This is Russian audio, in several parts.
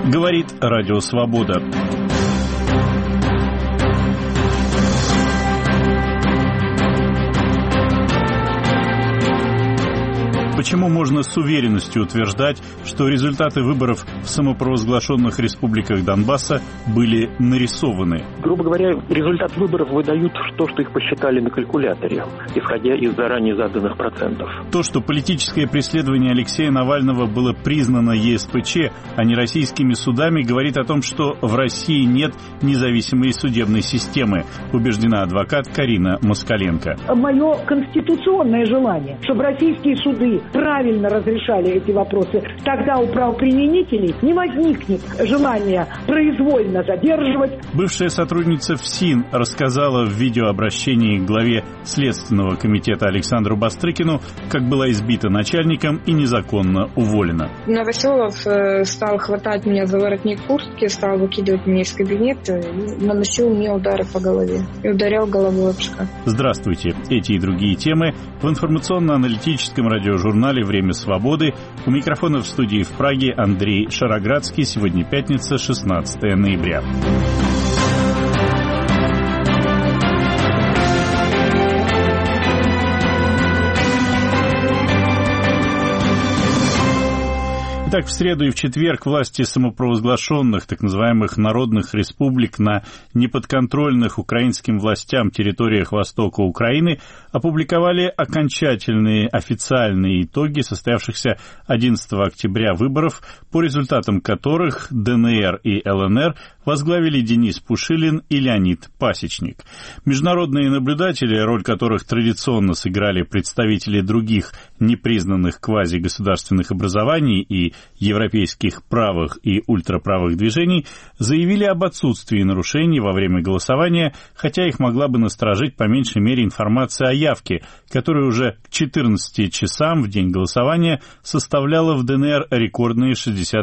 Говорит Радио Свобода. Почему можно с уверенностью утверждать, что результаты выборов в самопровозглашенных республиках Донбасса были нарисованы? Грубо говоря, результат выборов выдают то, что их посчитали на калькуляторе, исходя из заранее заданных процентов. То, что политическое преследование Алексея Навального было признано ЕСПЧ, а не российскими судами, говорит о том, что в России нет независимой судебной системы, убеждена адвокат Карина Москаленко. Мое конституционное желание, чтобы российские суды правильно разрешали эти вопросы, тогда у правоприменителей не возникнет желания произвольно задерживать. Бывшая сотрудница ФСИН рассказала в видеообращении к главе Следственного комитета Александру Бастрыкину, как была избита начальником и незаконно уволена. Новоселов стал хватать меня за воротник куртки, стал выкидывать меня из кабинета и наносил мне удары по голове и ударял головой об шкаф. Здравствуйте. Эти и другие темы в информационно-аналитическом радиожурнале «Время свободы». У микрофона в студии в Праге Андрей Шароградский. Сегодня пятница, 16 ноября. Итак, в среду и в четверг власти самопровозглашенных, так называемых народных республик на неподконтрольных украинским властям территориях востока Украины опубликовали окончательные официальные итоги состоявшихся 11 октября выборов, по результатам которых ДНР и ЛНР возглавили Денис Пушилин и Леонид Пасечник. Международные наблюдатели, роль которых традиционно сыграли представители других непризнанных квазигосударственных образований и европейских правых и ультраправых движений, заявили об отсутствии нарушений во время голосования, хотя их могла бы насторожить по меньшей мере информация о явке, которая уже к 14 часам в день голосования составляла в ДНР рекордные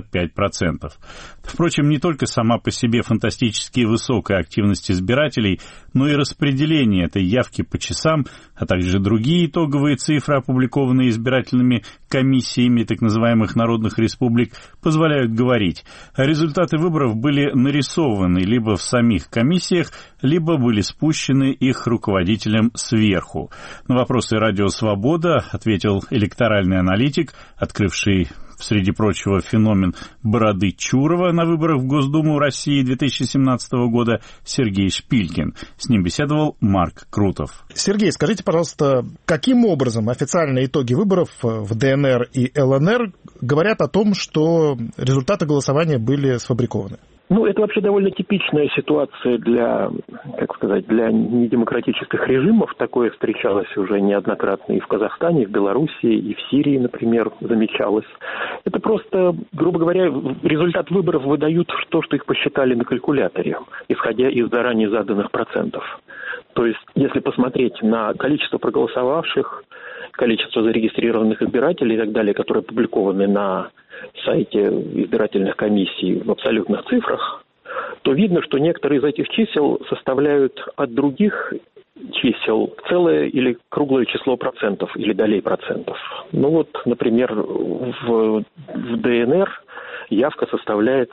65%. Впрочем, не только сама по себе фантастически высокая активность избирателей, но и распределение этой явки по часам, а также другие итоговые цифры, опубликованные избирательными комиссиями так называемых народных республик, позволяют говорить, результаты выборов были нарисованы либо в самих комиссиях, либо были спущены их руководителям сверху. На вопросы «Радио Свобода» ответил электоральный аналитик, открывший, среди прочего, феномен бороды Чурова на выборах в Госдуму России 2017 года Сергей Шпилькин. С ним беседовал Марк Крутов. Сергей, скажите, пожалуйста, каким образом официальные итоги выборов в ДНР и ЛНР говорят о том, что результаты голосования были сфабрикованы? Это вообще довольно типичная ситуация для недемократических режимов. Такое встречалось уже неоднократно и в Казахстане, и в Белоруссии, и в Сирии, например, замечалось. Это просто, грубо говоря, результат выборов выдают то, что их посчитали на калькуляторе, исходя из заранее заданных процентов. То есть, если посмотреть на количество проголосовавших, количество зарегистрированных избирателей и так далее, которые опубликованы на сайте избирательных комиссий в абсолютных цифрах, то видно, что некоторые из этих чисел составляют от других чисел целое или круглое число процентов или долей процентов. Например, в ДНР явка составляет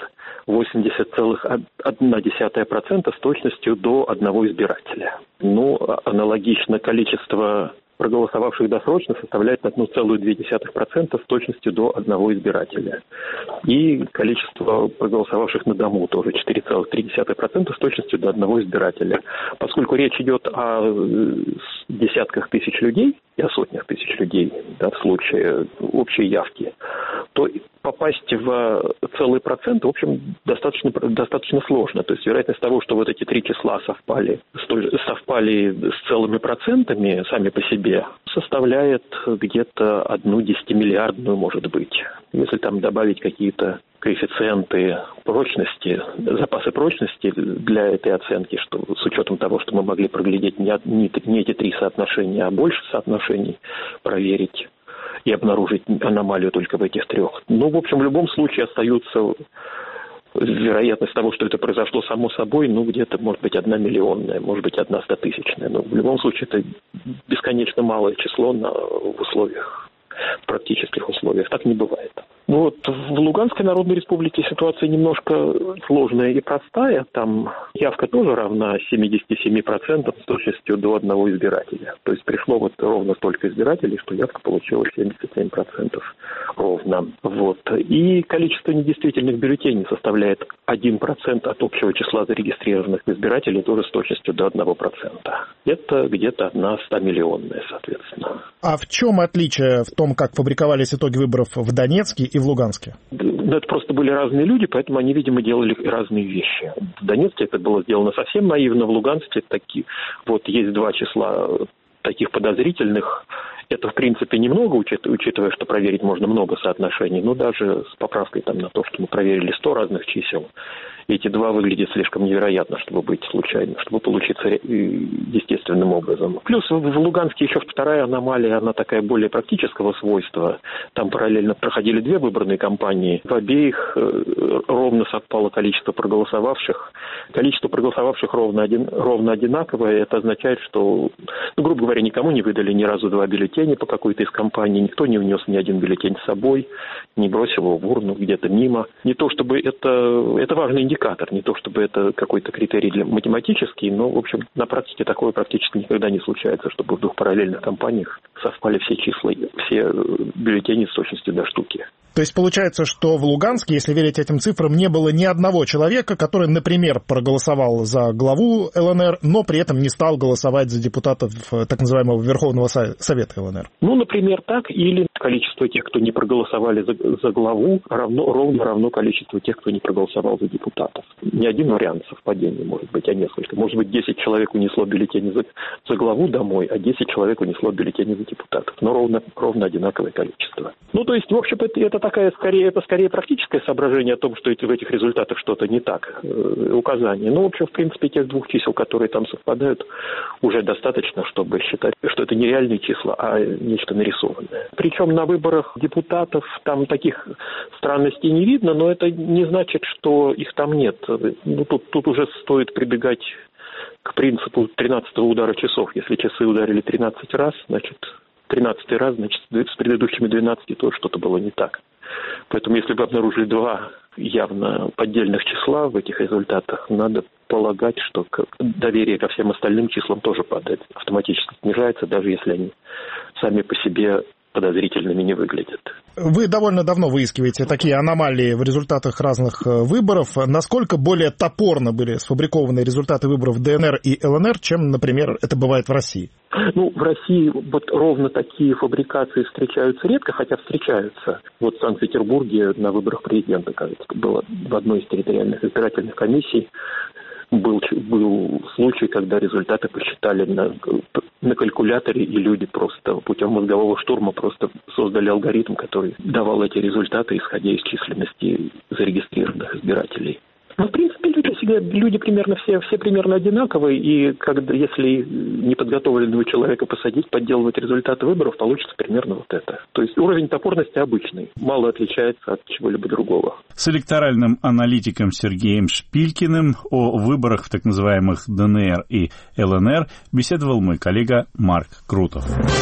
80,1% с точностью до одного избирателя. Аналогично количество проголосовавших досрочно составляет 1,2% с точностью до одного избирателя. И количество проголосовавших на дому тоже 4,3% с точностью до одного избирателя. Поскольку речь идет о десятках тысяч людей и о сотнях тысяч людей, в случае общей явки, то попасть в целый процент, в общем, достаточно сложно. То есть вероятность того, что вот эти три числа совпали с целыми процентами сами по себе, составляет где-то 1/10-миллиардную, может быть. Если там добавить какие-то коэффициенты прочности, запасы прочности для этой оценки, что с учетом того, что мы могли проглядеть не эти три соотношения, а больше соотношений проверить и обнаружить аномалию только в этих трех. В общем, в любом случае остается вероятность того, что это произошло само собой, где-то, может быть, 1 миллионная, может быть, 1 100-тысячная. Но в любом случае это бесконечно малое число в практических условиях. Так не бывает. Ну вот в Луганской Народной Республике ситуация немножко сложная и простая. Там явка тоже равна 77% с точностью до одного избирателя. То есть пришло вот ровно столько избирателей, что явка получилась 77% ровно. Вот. И количество недействительных бюллетеней составляет 1% от общего числа зарегистрированных избирателей, тоже с точностью до 1%. Это где-то 100-миллионная, соответственно. А в чем отличие в том, как фабриковались итоги выборов в Донецке и в Луганске? Это просто были разные люди, поэтому они, видимо, делали разные вещи. В Донецке это было сделано совсем наивно, в Луганске вот есть два числа таких подозрительных. Это, в принципе, немного, учитывая, что проверить можно много соотношений, но даже с поправкой на то, что мы проверили 100 разных чисел, эти два выглядят слишком невероятно, чтобы быть случайным, чтобы получиться естественным образом. Плюс в Луганске еще вторая аномалия, она такая более практического свойства. Там параллельно проходили две выборные кампании. В обеих ровно совпало количество проголосовавших. Количество проголосовавших ровно одинаковое. Это означает, что, грубо говоря, никому не выдали ни разу два бюллетеня по какой-то из кампаний, никто не унес ни один бюллетень с собой, не бросил его в урну где-то мимо. Не то чтобы это важный индикатор, не то чтобы это какой-то критерий математический, но, в общем, на практике такое практически никогда не случается, чтобы в двух параллельных кампаниях совпали все числа, все бюллетени с точностью до штуки. То есть получается, что в Луганске, если верить этим цифрам, не было ни одного человека, который, например, проголосовал за главу ЛНР, но при этом не стал голосовать за депутатов так называемого Верховного Совета ЛНР. Например, так, или количество тех, кто не проголосовали за главу, ровно равно количеству тех, кто не проголосовал за депутатов. Не один вариант совпадения, может быть, а несколько. Может быть, 10 человек унесло бюллетени за главу домой, а 10 человек унесло бюллетени за депутатов. Но ровно одинаковое количество. То есть, в общем, это скорее практическое соображение о том, что в этих результатах что-то не так, указание. В общем, в принципе, тех двух чисел, которые там совпадают, уже достаточно, чтобы считать, что это не реальные числа, а нечто нарисованное. Причем на выборах депутатов там таких странностей не видно, но это не значит, что их там нет. Тут уже стоит прибегать к принципу 13-го удара часов. Если часы ударили 13 раз, значит, 13-й раз, значит, с предыдущими 12 тоже что-то было не так. Поэтому, если бы обнаружили два явно поддельных числа в этих результатах, надо полагать, что доверие ко всем остальным числам тоже падает, автоматически снижается, даже если они сами по себе подозрительными не выглядят. Вы довольно давно выискиваете такие аномалии в результатах разных выборов. Насколько более топорно были сфабрикованы результаты выборов ДНР и ЛНР, чем, например, это бывает в России? В России вот ровно такие фабрикации встречаются редко, хотя встречаются. Вот в Санкт-Петербурге на выборах президента, кажется, было в одной из территориальных избирательных комиссий. Был случай, когда результаты посчитали на калькуляторе, и люди просто путем мозгового штурма просто создали алгоритм, который давал эти результаты, исходя из численности зарегистрированных избирателей. В принципе, люди примерно все примерно одинаковые, и если неподготовленного человека посадить, подделывать результаты выборов, получится примерно вот это. То есть уровень топорности обычный, мало отличается от чего-либо другого. С электоральным аналитиком Сергеем Шпилькиным о выборах в так называемых ДНР и ЛНР беседовал мой коллега Марк Крутов.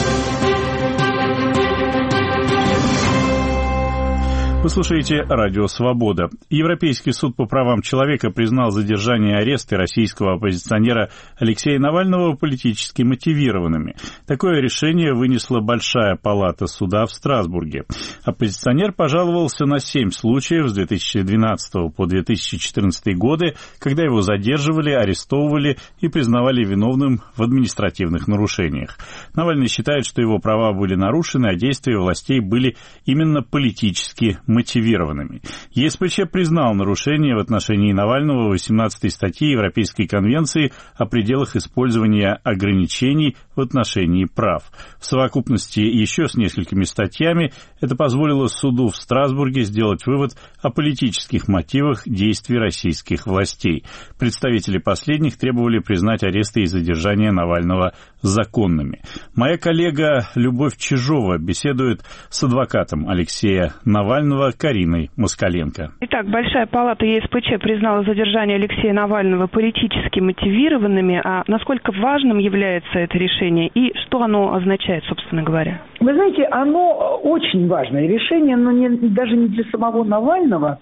Вы слушаете «Радио Свобода». Европейский суд по правам человека признал задержание и аресты российского оппозиционера Алексея Навального политически мотивированными. Такое решение вынесла Большая палата суда в Страсбурге. Оппозиционер пожаловался на 7 случаев с 2012 по 2014 годы, когда его задерживали, арестовывали и признавали виновным в административных нарушениях. Навальный считает, что его права были нарушены, а действия властей были именно политически мотивированными. ЕСПЧ признал нарушение в отношении Навального 18-й статьи Европейской конвенции о пределах использования ограничений в отношении прав. В совокупности еще с несколькими статьями это позволило суду в Страсбурге сделать вывод о политических мотивах действий российских властей. Представители последних требовали признать аресты и задержания Навального законными. Моя коллега Любовь Чижова беседует с адвокатом Алексея Навального Кариной Москаленко. Итак, Большая палата ЕСПЧ признала задержание Алексея Навального политически мотивированными. А насколько важным является это решение и что оно означает, собственно говоря? Вы знаете, оно очень важное решение, но даже не для самого Навального,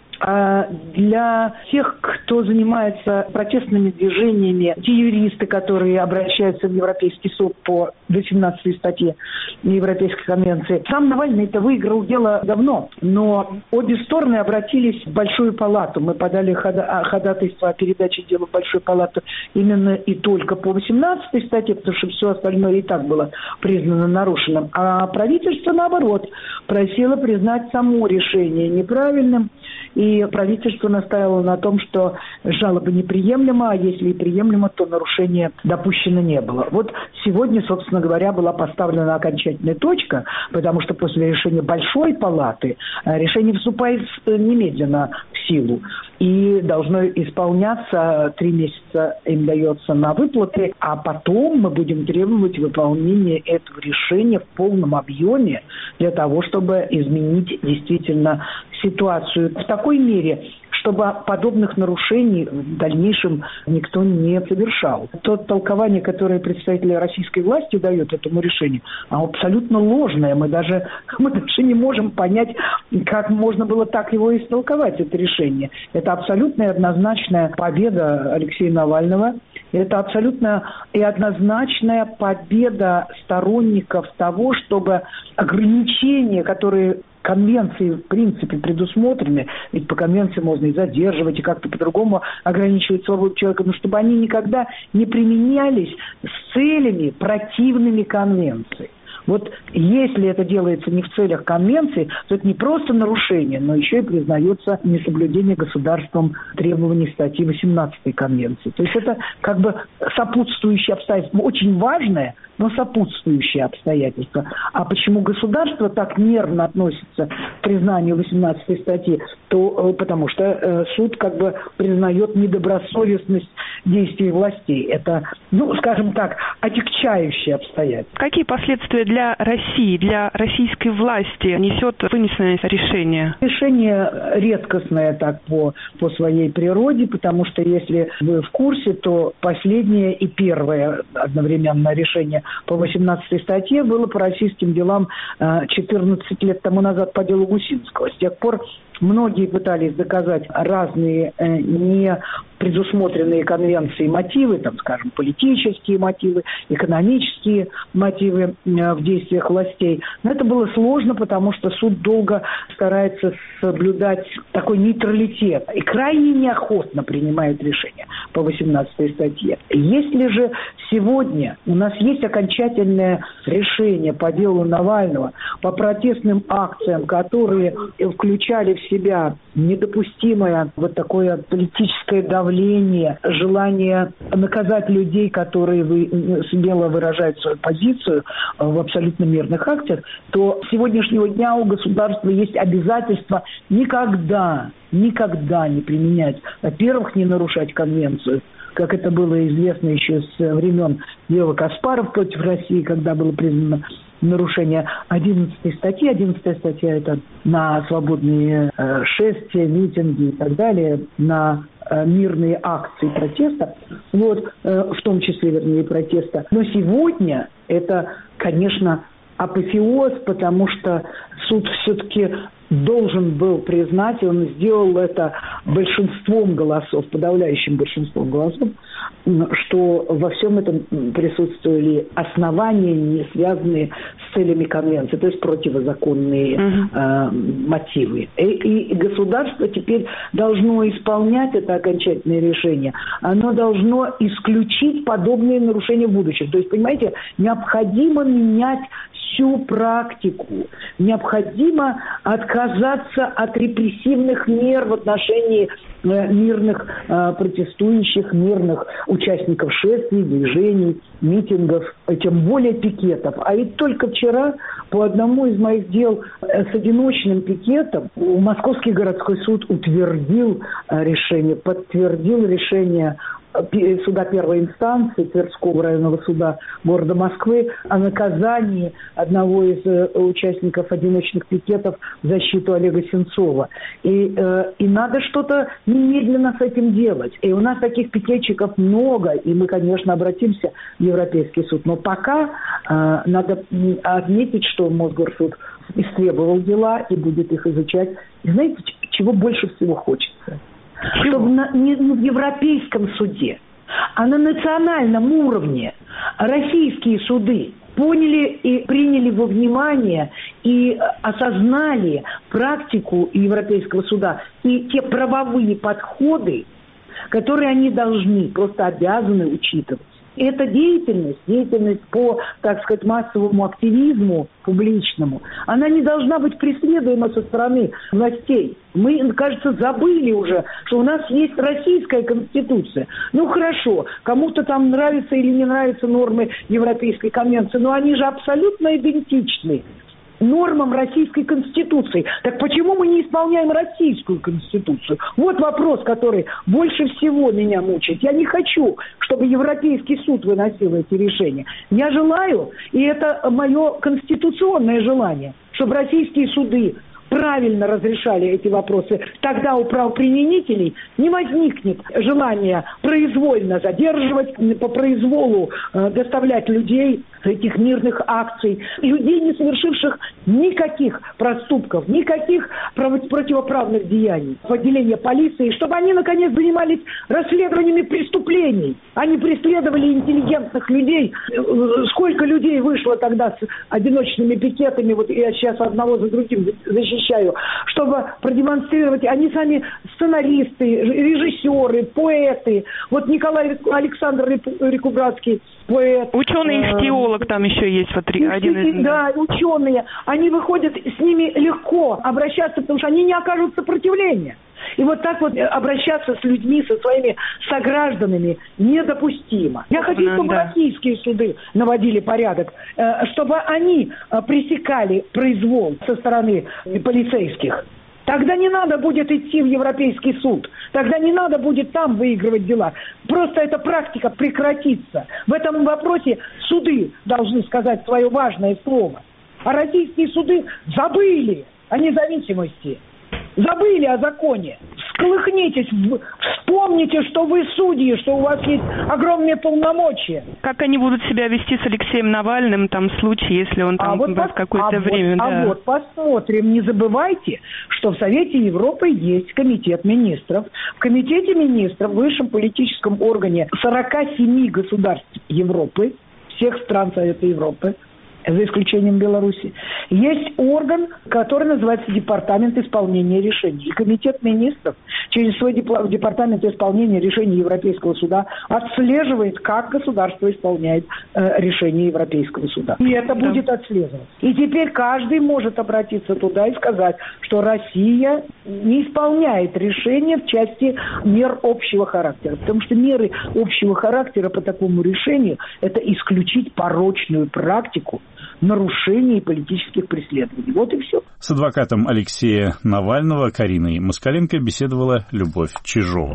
а для тех, кто занимается протестными движениями, те юристы, которые обращаются в Европейский суд по 18 статье Европейской конвенции. Сам Навальный это выиграл дело давно, но обе стороны обратились в Большую палату. Мы подали ходатайство о передаче дела в Большую палату именно и только по 18 статье, потому что все остальное и так было признано нарушенным. А правительство, наоборот, просило признать само решение неправильным. И правительство настаивало на том, что жалоба неприемлема, а если и приемлема, то нарушения допущено не было. Вот сегодня, собственно говоря, была поставлена окончательная точка, потому что после решения Большой палаты решение вступает немедленно в силу и должно исполняться 3 месяца им дается на выплаты, а потом мы будем требовать выполнения этого решения в полном объеме для того, чтобы изменить действительно ситуацию в такой мере, чтобы подобных нарушений в дальнейшем никто не совершал. То толкование, которое представители российской власти дают этому решению, абсолютно ложное. Мы даже не можем понять, как можно было так его истолковать, это решение. Это абсолютная однозначная победа Алексея Навального. Это абсолютно и однозначная победа сторонников того, чтобы ограничения, которые конвенции, в принципе, предусмотрены, ведь по конвенции можно и задерживать, и как-то по-другому ограничивать свободу человека, но чтобы они никогда не применялись с целями, противными конвенции. Вот если это делается не в целях конвенции, то это не просто нарушение, но еще и признается несоблюдение государством требований статьи 18 конвенции. То есть это как бы сопутствующее обстоятельство, очень важное, но сопутствующее обстоятельство. А почему государство так нервно относится к признанию 18 статьи? То потому что суд как бы признает недобросовестность действий властей. Это, скажем так, отягчающее обстоятельство. Какие последствия для России, для российской власти несет вынесенное решение? Решение редкостное так по своей природе, потому что если вы в курсе, то последнее и первое одновременно решение по 18 статье было по российским делам 14 лет тому назад по делу Гусинского. С тех пор многие пытались доказать разные не предусмотренные конвенцией мотивы, скажем, политические мотивы, экономические мотивы в действиях властей. Но это было сложно, потому что суд долго старается соблюдать такой нейтралитет и крайне неохотно принимает решения по 18 статье. Если же сегодня у нас есть окончательное решение по делу Навального, по протестным акциям, которые включали в себя недопустимое такое политическое давление, желание наказать людей, которые смело выражают свою позицию в абсолютно мирных акциях, то с сегодняшнего дня у государства есть обязательство никогда не применять, во-первых, не нарушать конвенцию, как это было известно еще с времен дела Каспаров против России, когда было признано нарушение 11 статьи. 11 статья – это на свободные шествия, митинги и так далее, на мирные акции протеста, в том числе, вернее, протеста. Но сегодня это, конечно, апофеоз, потому что суд все-таки должен был признать, и он сделал это большинством голосов, подавляющим большинством голосов, что во всем этом присутствовали основания, не связанные с целями конвенции, то есть противозаконные мотивы. И государство теперь должно исполнять это окончательное решение. Оно должно исключить подобные нарушения в будущем. То есть, понимаете, необходимо менять всю практику. Необходимо отказаться от репрессивных мер в отношении мирных протестующих, мирных участников шествий, движений, митингов, тем более пикетов. А ведь только вчера по одному из моих дел с одиночным пикетом Московский городской суд утвердил решение, подтвердил решение суда первой инстанции Тверского районного суда города Москвы о наказании одного из участников одиночных пикетов в защиту Олега Сенцова. И надо что-то немедленно с этим делать. И у нас таких пикетчиков много, и мы, конечно, обратимся в Европейский суд. Но пока надо отметить, что Мосгорсуд истребовал дела и будет их изучать. И знаете, чего больше всего хочется? Чтобы не в Европейском суде, а на национальном уровне российские суды поняли и приняли во внимание и осознали практику Европейского суда и те правовые подходы, которые они должны, просто обязаны учитывать. Эта деятельность по, так сказать, массовому активизму публичному, она не должна быть преследуема со стороны властей. Мы, кажется, забыли уже, что у нас есть российская конституция. Ну хорошо, кому-то там нравятся или не нравятся нормы Европейской конвенции, но они же абсолютно идентичны нормам Российской Конституции. Так почему мы не исполняем Российскую Конституцию? Вот вопрос, который больше всего меня мучает. Я не хочу, чтобы Европейский суд выносил эти решения. Я желаю, и это мое конституционное желание, чтобы российские суды правильно разрешали эти вопросы. Тогда у правоприменителей не возникнет желания произвольно задерживать, по произволу доставлять людей с этих мирных акций, людей, не совершивших никаких проступков, никаких противоправных деяний в отделении полиции, чтобы они, наконец, занимались расследованиями преступлений, а не преследовали интеллигентных людей. Сколько людей вышло тогда с одиночными пикетами, вот я сейчас одного за другим защищаю, чтобы продемонстрировать, они сами сценаристы, режиссеры, поэты. Вот Николай Александр Рекубратский, поэт. Ученый-ихтиолог там еще есть. Вот один из... Да, ученые. Они выходят, с ними легко обращаться, потому что они не окажут сопротивления. И вот так вот обращаться с людьми, со своими согражданами недопустимо. Я хочу, чтобы российские суды наводили порядок, чтобы они пресекали произвол со стороны полицейских. Тогда не надо будет идти в Европейский суд. Тогда не надо будет там выигрывать дела. Просто эта практика прекратится. В этом вопросе суды должны сказать свое важное слово. А российские суды забыли о независимости. Забыли о законе. Всколыхнитесь, вспомните, что вы судьи, что у вас есть огромные полномочия. Как они будут себя вести с Алексеем Навальным, там, в случае, если он там в какое-то время... Вот посмотрим. Не забывайте, что в Совете Европы есть Комитет министров. В Комитете министров, высшем политическом органе 47 государств Европы, всех стран Совета Европы, за исключением Беларуси, есть орган, который называется Департамент исполнения решений. И Комитет министров через свой Департамент исполнения решений Европейского суда отслеживает, как государство исполняет решения Европейского суда. И это будет отслеживаться. И теперь каждый может обратиться туда и сказать, что Россия не исполняет решения в части мер общего характера. Потому что меры общего характера по такому решению – это исключить порочную практику нарушений политических преследований. Вот и все. С адвокатом Алексея Навального Кариной Москаленко беседовала Любовь Чижова.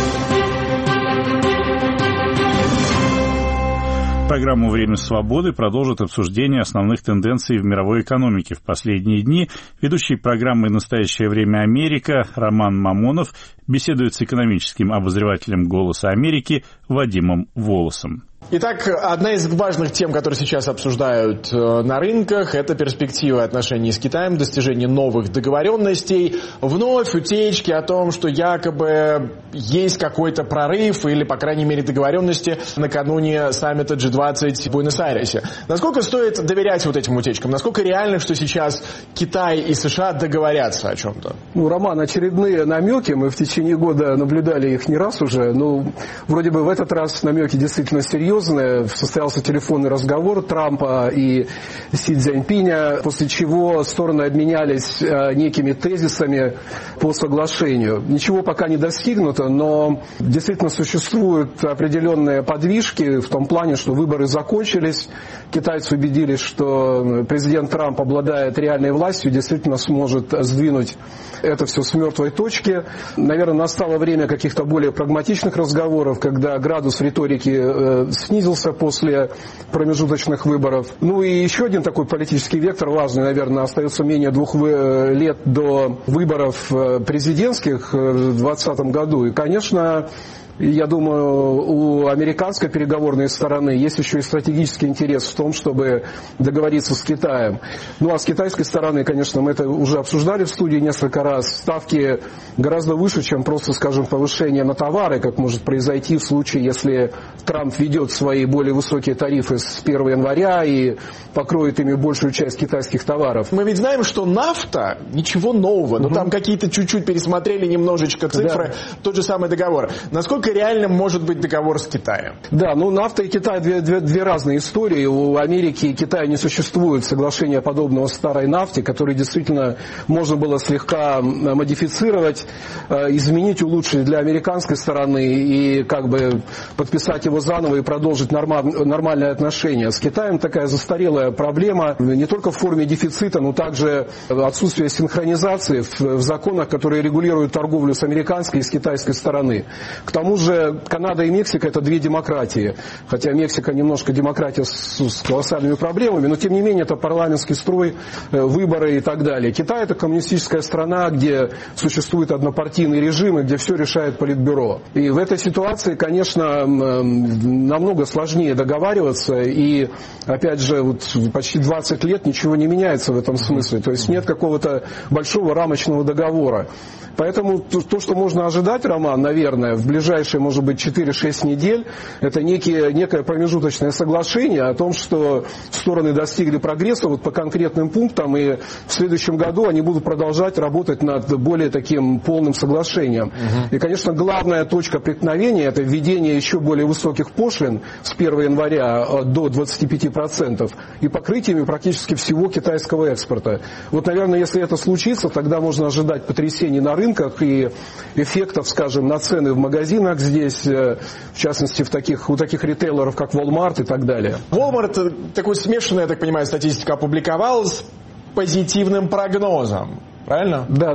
Программу «Время свободы» продолжит обсуждение основных тенденций в мировой экономике в последние дни. Ведущий программы «Настоящее время Америка» Роман Мамонов беседует с экономическим обозревателем «Голоса Америки» Вадимом Волосом. Итак, одна из важных тем, которые сейчас обсуждают на рынках, это перспективы отношений с Китаем, достижение новых договоренностей, вновь утечки о том, что якобы есть какой-то прорыв или, по крайней мере, договоренности накануне саммита G20 в Буэнос-Айресе. Насколько стоит доверять вот этим утечкам? Насколько реально, что сейчас Китай и США договорятся о чем-то? Роман, очередные намеки, мы в течение года наблюдали их не раз уже, вроде бы в этот раз намеки действительно серьезные. Состоялся телефонный разговор Трампа и Си Цзиньпиня, после чего стороны обменялись некими тезисами по соглашению. Ничего пока не достигнуто, но действительно существуют определенные подвижки в том плане, что выборы закончились. Китайцы убедились, что президент Трамп обладает реальной властью, действительно сможет сдвинуть это все с мертвой точки. Наверное, настало время каких-то более прагматичных разговоров, когда градус риторики снизился после промежуточных выборов. Ну и еще один такой политический вектор важный, наверное, остается менее 2 лет до выборов президентских в 2020 году. И, конечно, я думаю, у американской переговорной стороны есть еще и стратегический интерес в том, чтобы договориться с Китаем. Ну а с китайской стороны, конечно, мы это уже обсуждали в студии несколько раз, ставки гораздо выше, чем просто, скажем, повышение на товары, как может произойти в случае, если Трамп введет свои более высокие тарифы с 1 января и покроет ими большую часть китайских товаров. Мы ведь знаем, что нафта ничего нового, но там какие-то чуть-чуть пересмотрели немножечко цифры, тот же самый договор. Насколько реальным может быть договор с Китаем? Да, ну нафта и Китай две разные истории. У Америки и Китая не существует соглашения подобного старой нафте, которое действительно можно было слегка модифицировать, изменить, улучшить для американской стороны и как бы подписать его заново и продолжить нормальные отношения. С Китаем такая застарелая проблема не только в форме дефицита, но также отсутствие синхронизации в законах, которые регулируют торговлю с американской и с китайской стороны. К тому же Канада и Мексика – это 2 демократии. Хотя Мексика немножко демократия с колоссальными проблемами, но тем не менее это парламентский строй, выборы и так далее. Китай – это коммунистическая страна, где существует однопартийный режим и где все решает Политбюро. И в этой ситуации, конечно, намного сложнее договариваться. И, опять же, вот почти 20 лет ничего не меняется в этом смысле. То есть нет какого-то большого рамочного договора. Поэтому то, что можно ожидать, Роман, наверное, в ближайшие, может быть, 4-6 недель, это некое промежуточное соглашение о том, что стороны достигли прогресса вот по конкретным пунктам, и в следующем году они будут продолжать работать над более таким полным соглашением. И, конечно, главная точка преткновения – это введение еще более высоких пошлин с 1 января до 25% и покрытиями практически всего китайского экспорта. Вот, наверное, если это случится, тогда можно ожидать потрясений на рынке и эффектов, скажем, на цены в магазинах здесь, в частности, у таких ритейлеров, как Walmart и так далее. Walmart такую смешанную, я так понимаю, статистику опубликовал с позитивным прогнозом. Правильно? Да.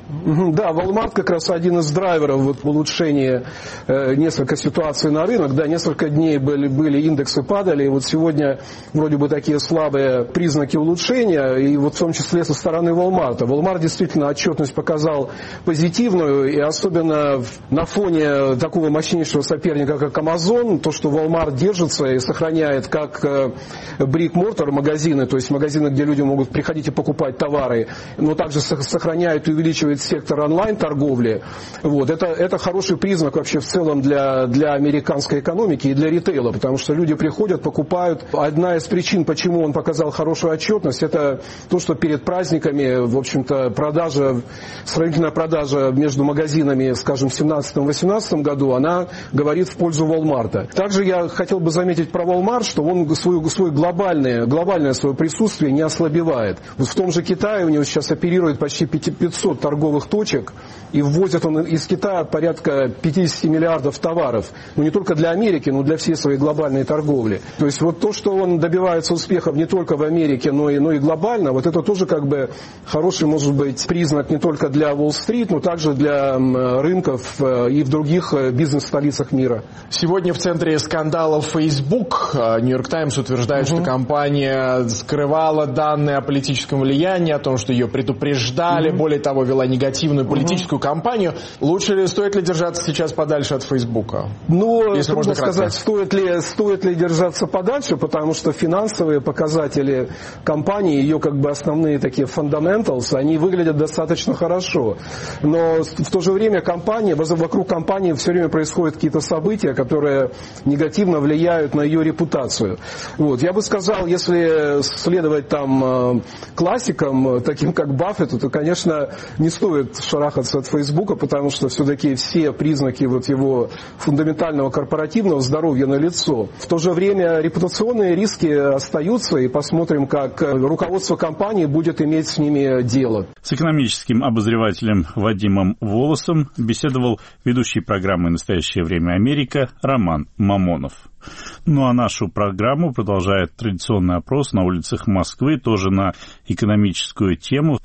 Да, Walmart как раз один из драйверов вот улучшения несколько ситуаций на рынок. Да, несколько дней были индексы падали, и вот сегодня вроде бы такие слабые признаки улучшения, и вот в том числе со стороны Walmart. Walmart действительно отчетность показал позитивную, и особенно на фоне такого мощнейшего соперника, как Amazon, то, что Walmart держится и сохраняет как brick-mortar магазины, то есть магазины, где люди могут приходить и покупать товары, но также сохраняет и увеличивает сектор онлайн-торговли. Вот. Это хороший признак вообще в целом для американской экономики и для ритейла, потому что люди приходят, покупают. Одна из причин, почему он показал хорошую отчетность, это то, что перед праздниками, в общем-то, сравнительная продажа между магазинами, скажем, в 2017-2018 году, она говорит в пользу Walmart. Также я хотел бы заметить про Walmart, что он свое глобальное свое присутствие не ослабевает. Вот в том же Китае у него сейчас оперирует почти 500 торговых точек, и ввозит он из Китая порядка 50 миллиардов товаров. Ну, не только для Америки, но для всей своей глобальной торговли. То есть вот то, что он добивается успехов не только в Америке, но и глобально, вот это тоже как бы хороший, может быть, признак не только для Уолл-стрит, но также для рынков и в других бизнес-столицах мира. Сегодня в центре скандала Facebook Нью-Йорк Таймс утверждает, что компания скрывала данные о политическом влиянии, о том, что ее предупреждали, более того, вела негативную политическую кампанию. Стоит ли держаться сейчас подальше от Фейсбука? Ну, трудно сказать, стоит ли держаться подальше, потому что финансовые показатели компании, ее как бы основные такие fundamentals, они выглядят достаточно хорошо. Но в то же время вокруг компании все время происходят какие-то события, которые негативно влияют на ее репутацию. Вот. Я бы сказал, если следовать там классикам, таким как Баффету, то, конечно, не стоит шарахаться от Фейсбука, потому что все-таки все признаки вот его фундаментального корпоративного здоровья налицо. В то же время репутационные риски остаются, и посмотрим, как руководство компании будет иметь с ними дело. С экономическим обозревателем Вадимом Волосом беседовал ведущий программы «Настоящее время Америка» Роман Мамонов. Ну а нашу программу продолжает традиционный опрос на улицах Москвы, тоже на экономическую тему. В связи с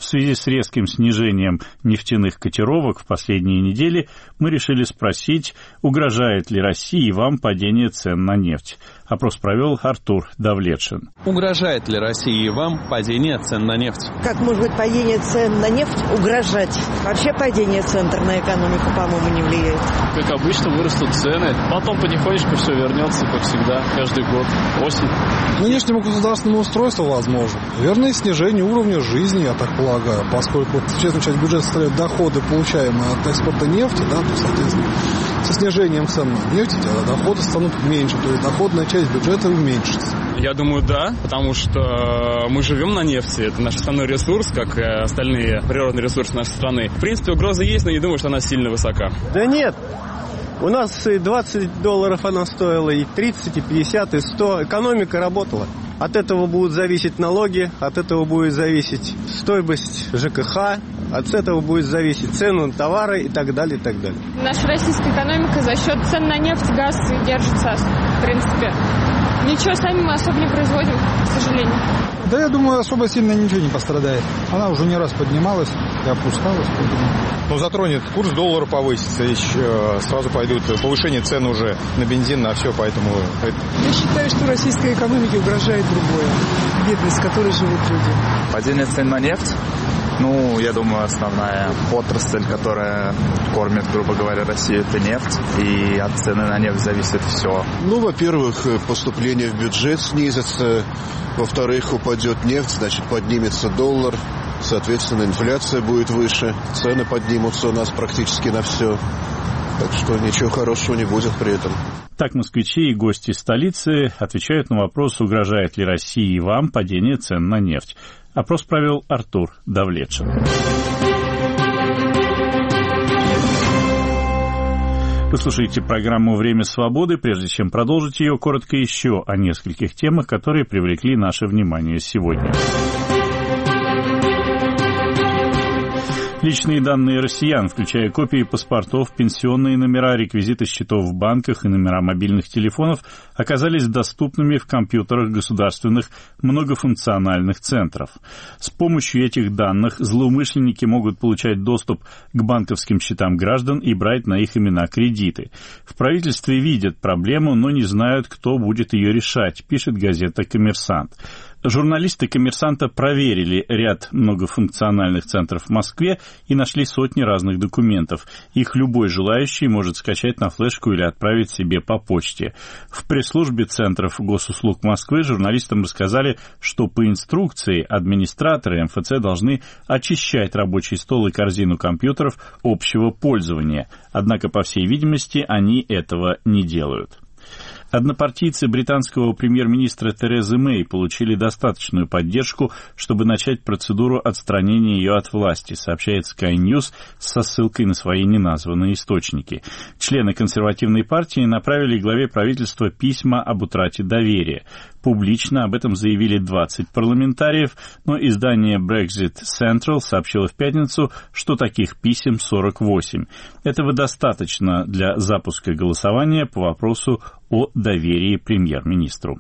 резким снижением нефтяных котировок в последние недели, мы решили спросить, угрожает ли России вам падение цен на нефть. Опрос провел Артур Давлетшин. Угрожает ли России вам падение цен на нефть? Как может быть падение цен на нефть угрожать? Вообще падение цен на экономику, по-моему, не влияет. Как обычно, вырастут цены. Потом потихонечку все вернется, как всегда, каждый год. Осень. Нынешнему государственному устройству возможно. Верное снижение уровня жизни, я так полагаю, поскольку существенная часть бюджета составляет доходы, получаемые от экспорта нефти, да, то, соответственно, со снижением цен на нефть доходы станут меньше, то есть доходная часть бюджета уменьшится. Я думаю, да, потому что мы живем на нефти, это наш основной ресурс, как и остальные природные ресурсы нашей страны. В принципе, угроза есть, но не думаю, что она сильно высока. Да нет, у нас и $20 она стоила, и 30, и 50, и 100. Экономика работала. От этого будут зависеть налоги, от этого будет зависеть стоимость ЖКХ, от этого будет зависеть цены на товары и так далее, и так далее. Наша российская экономика за счет цен на нефть, газ и держится, в принципе. Ничего сами мы особо не производим, к сожалению. Да, я думаю, особо сильно ничего не пострадает. Она уже не раз поднималась и опускалась. Ну, затронет курс доллара, повысится, еще сразу пойдут повышение цен уже на бензин, на все, поэтому... Я считаю, что российской экономике угрожает другое. Бедность, в которой живут люди. Падение цен на нефть? Ну, я думаю, основная отрасль, которая кормит, грубо говоря, Россию, это нефть. И от цены на нефть зависит все. Ну, во-первых, поступление в бюджет снизится. Во-вторых, упадет нефть, значит, поднимется доллар. Соответственно, инфляция будет выше. Цены поднимутся у нас практически на все. Так что ничего хорошего не будет при этом. Так москвичи и гости столицы отвечают на вопрос, угрожает ли России и вам падение цен на нефть. Опрос провел Артур Давлетшин. Вы слушаете программу «Время свободы». Прежде чем продолжить ее, коротко еще о нескольких темах, которые привлекли наше внимание сегодня. Личные данные россиян, включая копии паспортов, пенсионные номера, реквизиты счетов в банках и номера мобильных телефонов, оказались доступными в компьютерах государственных многофункциональных центров. С помощью этих данных злоумышленники могут получать доступ к банковским счетам граждан и брать на их имена кредиты. В правительстве видят проблему, но не знают, кто будет ее решать, пишет газета «Коммерсант». Журналисты «Коммерсанта» проверили ряд многофункциональных центров в Москве и нашли сотни разных документов. Их любой желающий может скачать на флешку или отправить себе по почте. В пресс-службе центров госуслуг Москвы журналистам рассказали, что по инструкции администраторы МФЦ должны очищать рабочий стол и корзину компьютеров общего пользования. Однако, по всей видимости, они этого не делают. Однопартийцы британского премьер-министра Терезы Мэй получили достаточную поддержку, чтобы начать процедуру отстранения ее от власти, сообщает Sky News со ссылкой на свои неназванные источники. Члены консервативной партии направили главе правительства письма об утрате доверия. Публично об этом заявили 20 парламентариев, но издание Brexit Central сообщило в пятницу, что таких писем 48. Этого достаточно для запуска голосования по вопросу о доверии премьер-министру.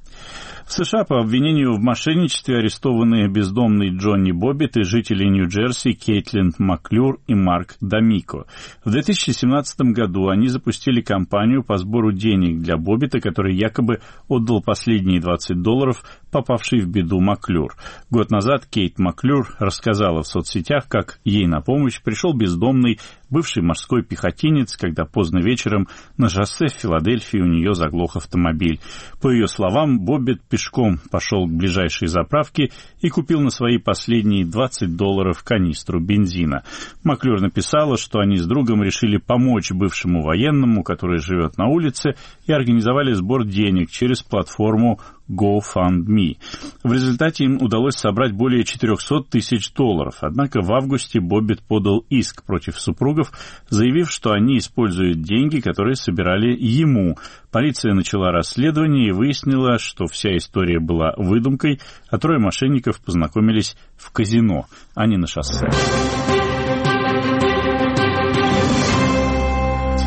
В США по обвинению в мошенничестве арестованы бездомный Джонни Боббит и жители Нью-Джерси Кейтлин Маклюр и Марк Дамико. В 2017 году они запустили кампанию по сбору денег для Боббита, который якобы отдал последние $20, попавший в беду Маклюр. Год назад Кейт Маклюр рассказала в соцсетях, как ей на помощь пришел бездомный бывший морской пехотинец, когда поздно вечером на шоссе в Филадельфии у нее заглох автомобиль. По ее словам, Боббит пешком пошел к ближайшей заправке и купил на свои последние $20 канистру бензина. Маклюр написала, что они с другом решили помочь бывшему военному, который живет на улице, и организовали сбор денег через платформу GoFundMe. В результате им удалось собрать более $400 тысяч. Однако в августе Боббит подал иск против супругов, заявив, что они используют деньги, которые собирали ему. Полиция начала расследование и выяснила, что вся история была выдумкой, а трое мошенников познакомились в казино, а не на шоссе.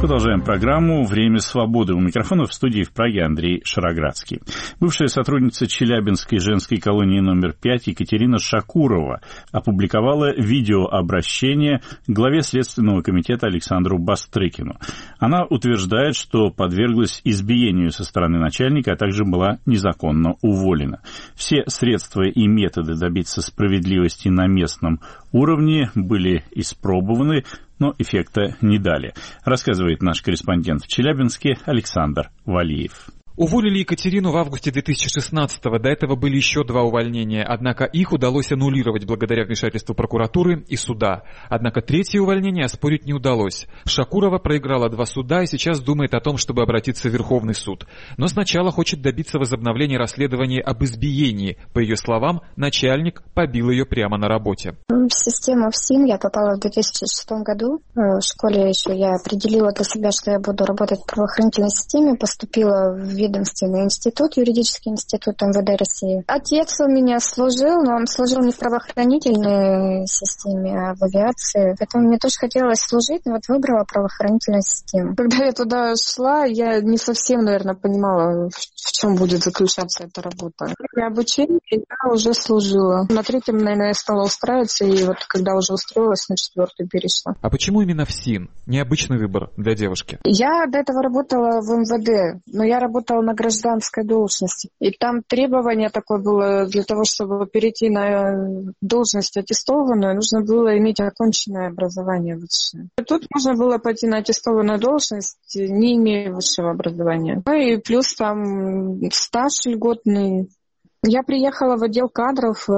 Продолжаем программу «Время свободы». У микрофона в студии в Праге Андрей Шароградский. Бывшая сотрудница Челябинской женской колонии номер 5 Екатерина Шакурова опубликовала видеообращение к главе Следственного комитета Александру Бастрыкину. Она утверждает, что подверглась избиению со стороны начальника, а также была незаконно уволена. Все средства и методы добиться справедливости на местном уровне были испробованы, но эффекта не дали, рассказывает наш корреспондент в Челябинске Александр Валиев. Уволили Екатерину в августе 2016-го. До этого были еще 2 увольнения. Однако их удалось аннулировать благодаря вмешательству прокуратуры и суда. Однако 3-е увольнение оспорить не удалось. Шакурова проиграла 2 суда и сейчас думает о том, чтобы обратиться в Верховный суд. Но сначала хочет добиться возобновления расследования об избиении. По ее словам, начальник побил ее прямо на работе. В систему ФСИН я попала в 2006 году. В школе еще я определила для себя, что я буду работать в правоохранительной системе. Поступила в ведомственный институт, юридический институт МВД России. Отец у меня служил, но он служил не в правоохранительной системе, а в авиации. Поэтому мне тоже хотелось служить, но вот выбрала правоохранительную систему. Когда я туда шла, я не совсем, наверное, понимала, в чем будет заключаться эта работа. Для обучения я уже служила. На 3-м, наверное, я стала устраиваться, и вот когда уже устроилась, на 4-й перешла. А почему именно ФСИН? Необычный выбор для девушки. Я до этого работала в МВД, но я работала на гражданской должности. И там требование такое было, для того, чтобы перейти на должность аттестованную, нужно было иметь оконченное образование высшее. Тут можно было пойти на аттестованную должность, не имея высшего образования. Ну и плюс там стаж льготный. Я приехала в отдел кадров,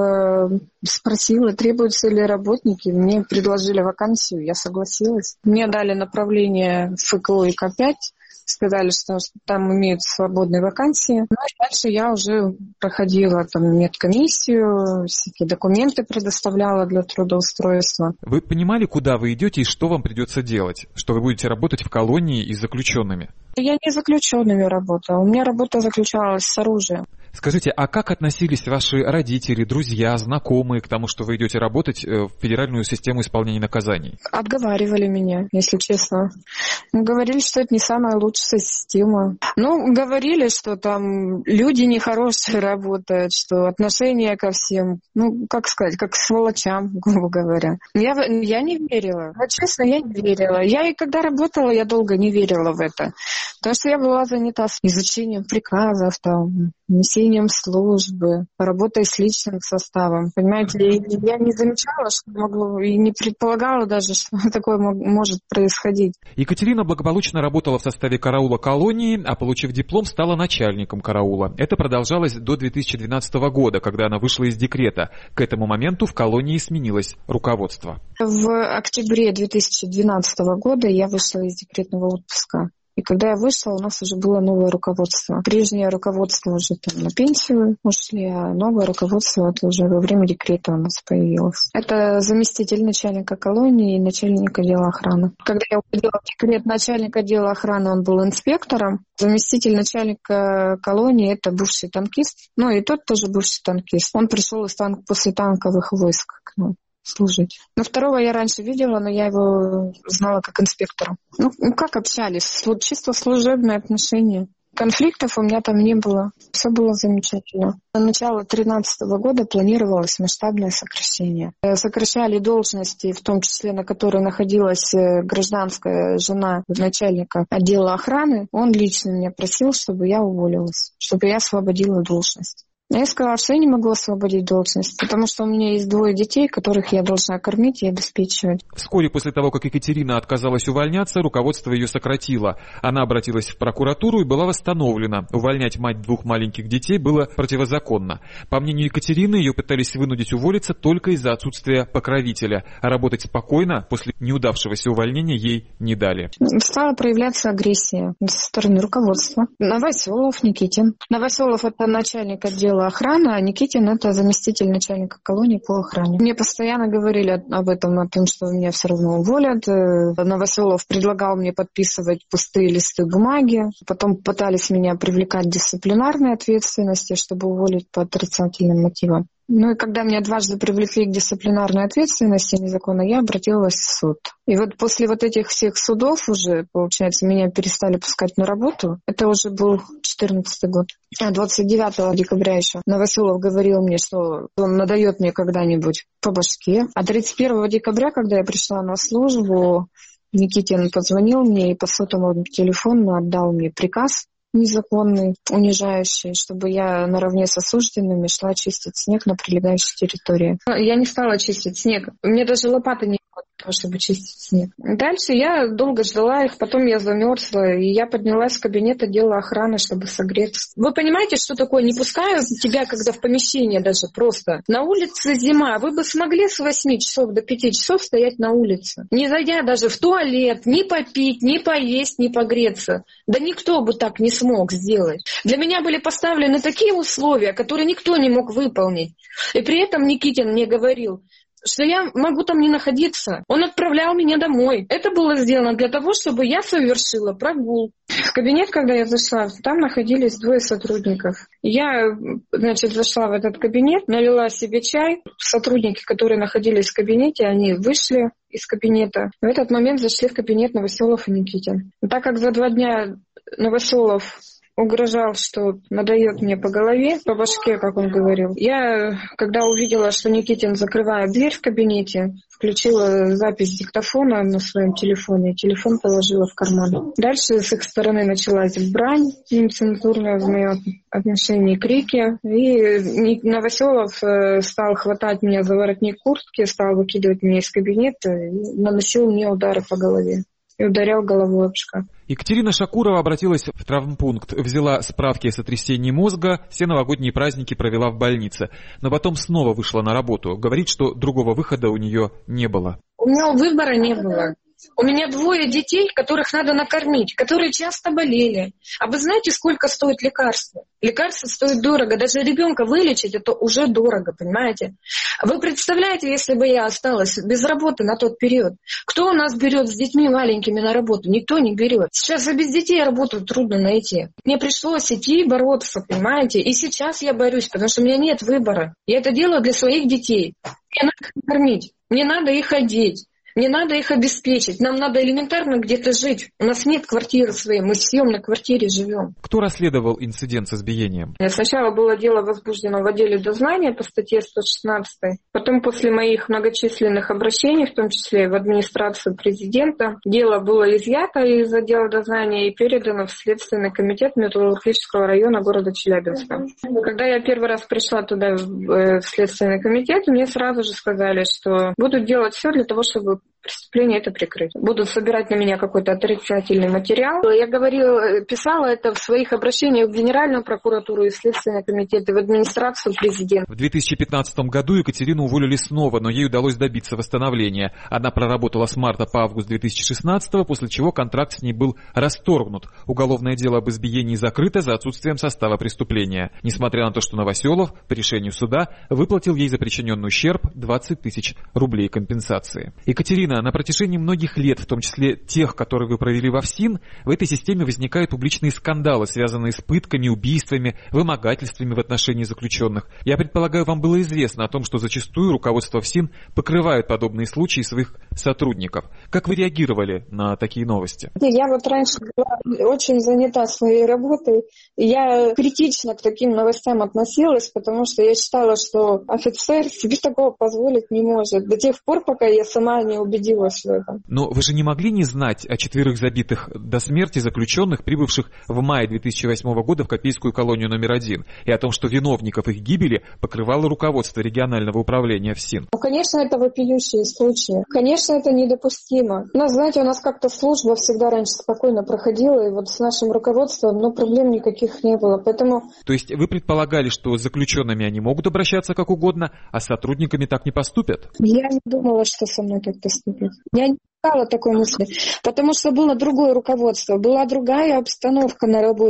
спросила, требуются ли работники. Мне предложили вакансию, я согласилась. Мне дали направление в ФКО и К5. Сказали, что там имеют свободные вакансии. Ну и дальше я уже проходила там медкомиссию, всякие документы предоставляла для трудоустройства. Вы понимали, куда вы идете и что вам придется делать? Что вы будете работать в колонии и с заключенными? Я не с заключенными работала. У меня работа заключалась с оружием. Скажите, а как относились ваши родители, друзья, знакомые к тому, что вы идете работать в федеральную систему исполнения наказаний? Отговаривали меня, если честно. Говорили, что это не самая лучшая система. Ну, говорили, что там люди нехорошие работают, что отношение ко всем, ну, как сказать, как к сволочам, грубо говоря. Я не верила. Вот честно, я не верила. Я и когда работала, я долго не верила в это. Потому что я была занята изучением приказов, там, несением службы, работой с личным составом. Понимаете, я не замечала, что могло, и не предполагала даже, что такое может происходить. Екатерина благополучно работала в составе караула колонии, а получив диплом, стала начальником караула. Это продолжалось до 2012 года, когда она вышла из декрета. К этому моменту в колонии сменилось руководство. В октябре 2012 года я вышла из декретного отпуска. И когда я вышла, у нас уже было новое руководство. Прежнее руководство уже там на пенсию ушли, а новое руководство это уже во время декрета у нас появилось. Это заместитель начальника колонии и начальник отдела охраны. Когда я уходила в декрет, начальник отдела охраны, он был инспектором. Заместитель начальника колонии это бывший танкист. Ну и тот тоже бывший танкист. Он пришел после танковых войск к нам служить. Но второго я раньше видела, но я его знала как инспектора. Ну, как общались? Чисто служебные отношения. Конфликтов у меня там не было. Все было замечательно. На начало 2013 года планировалось масштабное сокращение. Сокращали должности, в том числе на которой находилась гражданская жена начальника отдела охраны. Он лично меня просил, чтобы я уволилась, чтобы я освободила должность. Я сказала, что я не могу освободить должность, потому что у меня есть 2 детей, которых я должна кормить и обеспечивать. Вскоре после того, как Екатерина отказалась увольняться, руководство ее сократило. Она обратилась в прокуратуру и была восстановлена. Увольнять мать 2 маленьких детей было противозаконно. По мнению Екатерины, ее пытались вынудить уволиться только из-за отсутствия покровителя, а работать спокойно после неудавшегося увольнения ей не дали. Стала проявляться агрессия со стороны руководства. Новоселов Никитин. Новоселов — это начальник отдела охраны, а Никитин — это заместитель начальника колонии по охране. Мне постоянно говорили об этом, о том, что меня все равно уволят. Новоселов предлагал мне подписывать пустые листы бумаги. Потом пытались меня привлекать к дисциплинарной ответственности, чтобы уволить по отрицательным мотивам. Ну и когда меня дважды привлекли к дисциплинарной ответственности незаконно, я обратилась в суд. И вот после вот этих всех судов уже, получается, меня перестали пускать на работу. Это уже был 2014 год. 29 декабря еще Новоселов говорил мне, что он надает мне когда-нибудь по башке. А 31 декабря, когда я пришла на службу, Никитин позвонил мне и по сотовому телефону отдал мне приказ незаконный, унижающий, чтобы я наравне с осужденными шла чистить снег на прилегающей территории. Я не стала чистить снег. Мне даже лопаты не было для того, чтобы чистить снег. Дальше я долго ждала их, потом я замерзла, и я поднялась в кабинет отдела охраны, чтобы согреться. Вы понимаете, что такое? Не пускают тебя, когда в помещение даже просто. На улице зима. Вы бы смогли с 8 часов до 5 часов стоять на улице, не зайдя даже в туалет, ни попить, ни поесть, ни погреться. Да никто бы так не смог сделать. Для меня были поставлены такие условия, которые никто не мог выполнить. И при этом Никитин мне говорил, что я могу там не находиться. Он отправлял меня домой. Это было сделано для того, чтобы я совершила прогул. В кабинет, когда я зашла, там находились 2 сотрудников. Я, зашла в этот кабинет, налила себе чай. Сотрудники, которые находились в кабинете, они вышли из кабинета. В этот момент зашли в кабинет Новоселов и Никитин. Так как за 2 дня Новоселов угрожал, что надает мне по голове, по башке, как он говорил. Я, когда увидела, что Никитин закрывает дверь в кабинете, включила запись диктофона на своем телефоне, телефон положила в карман. Дальше с их стороны началась брань нецензурная в моем отношении, крики. И Новоселов стал хватать меня за воротник куртки, стал выкидывать меня из кабинета и наносил мне удары по голове. И ударял головой об шкаф. Екатерина Шакурова обратилась в травмпункт, взяла справки о сотрясении мозга, все новогодние праздники провела в больнице, но потом снова вышла на работу. Говорит, что другого выхода у нее не было. У меня выбора не было. У меня 2 детей, которых надо накормить, которые часто болели. А вы знаете, сколько стоит лекарство? Лекарство стоит дорого. Даже ребенка вылечить, это уже дорого, понимаете? Вы представляете, если бы я осталась без работы на тот период? Кто у нас берет с детьми маленькими на работу? Никто не берет. Сейчас и без детей работу трудно найти. Мне пришлось идти бороться, понимаете? И сейчас я борюсь, потому что у меня нет выбора. Я это делаю для своих детей. Мне надо их кормить, мне надо их одеть. Мне надо их обеспечить. Нам надо элементарно где-то жить. У нас нет квартиры своей, мы в съемной квартире живем. Кто расследовал инцидент с избиением? Сначала было дело возбуждено в отделе дознания по статье 116. Потом после моих многочисленных обращений, в том числе в администрацию президента, дело было изъято из отдела дознания и передано в Следственный комитет Металлургического района города Челябинска. Когда я первый раз пришла туда, в Следственный комитет, мне сразу же сказали, что будут делать все для того, чтобы преступление это прикрыть. Будут собирать на меня какой-то отрицательный материал. Я писала это в своих обращениях в Генеральную прокуратуру и в Следственный комитет, и в администрацию президента. В 2015 году Екатерину уволили снова, но ей удалось добиться восстановления. Она проработала с марта по август 2016, после чего контракт с ней был расторгнут. Уголовное дело об избиении закрыто за отсутствием состава преступления. Несмотря на то, что Новоселов по решению суда выплатил ей за причиненный ущерб 20 тысяч рублей компенсации. Екатерина, на протяжении многих лет, в том числе тех, которые вы провели во ФСИН, в этой системе возникают публичные скандалы, связанные с пытками, убийствами, вымогательствами в отношении заключенных. Я предполагаю, вам было известно о том, что зачастую руководство ФСИН покрывает подобные случаи своих сотрудников. Как вы реагировали на такие новости? Я раньше была очень занята своей работой. Я критично к таким новостям относилась, потому что я считала, что офицер себе такого позволить не может. До тех пор, пока я сама не убедилась в этом. Но вы же не могли не знать о 4 забитых до смерти заключенных, прибывших в мае 2008 года в Копейскую колонию номер 1, и о том, что виновников их гибели покрывало руководство регионального управления ФСИН? Конечно, это вопиющие случаи. Конечно, это недопустимо. У нас как-то служба всегда раньше спокойно проходила, и с нашим руководством, проблем никаких не было. Поэтому... То есть вы предполагали, что с заключенными они могут обращаться как угодно, а с сотрудниками так не поступят? Я не думала, что со мной так поступят. Я не искала такой мысли, потому что было другое руководство, была другая обстановка на работе.